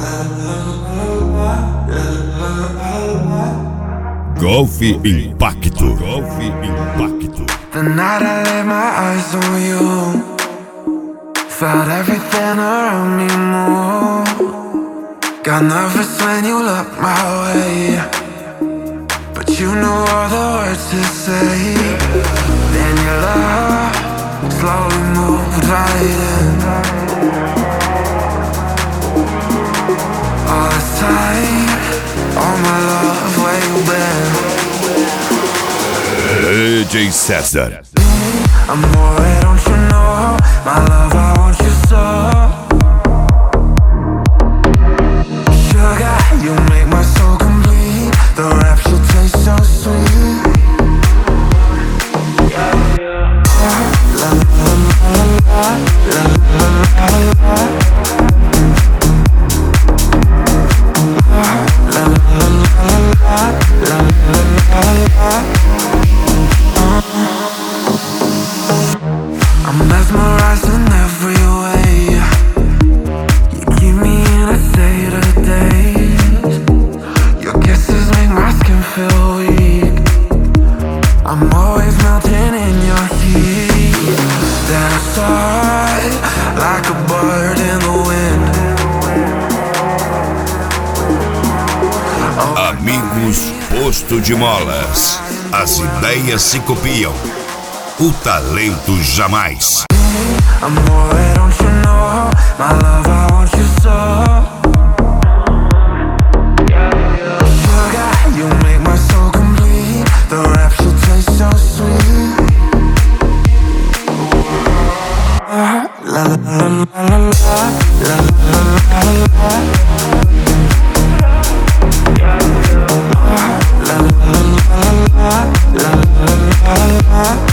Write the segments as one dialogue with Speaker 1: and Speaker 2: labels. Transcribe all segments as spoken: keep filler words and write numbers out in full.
Speaker 1: Golf Impacto. Golf Impacto.
Speaker 2: The night I laid my eyes on you, felt everything around me move. Got nervous when you looked my way, but you knew all the words to say. Then your love slowly moved right in. All this time, all my love, where you been?
Speaker 1: D J César.
Speaker 2: Amore, don't you know, my love, I want you so. Sugar, you make my soul complete. The rapture tastes so sweet. La la la la, la la la la. La la la la, la la la. I'm mesmerized in every way. You keep me in a state of daze. Your kisses make my skin feel weak. I'm always melting in your heat. Then I soar like a bird in the wind. Oh,
Speaker 1: Amigos Posto de Molas. As ideias se copiam, o talento jamais.
Speaker 2: Amore, don't you know, my love, I want you so. Sugar, you make my soul complete. The rapture tastes so sweet. La la la la la, la la la la. La la la la, la la la la.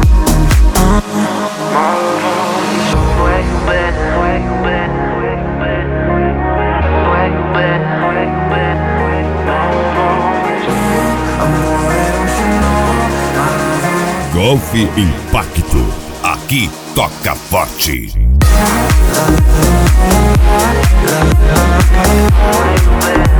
Speaker 1: Golf Impacto. Aqui toca forte.
Speaker 2: La la la la, la la la la.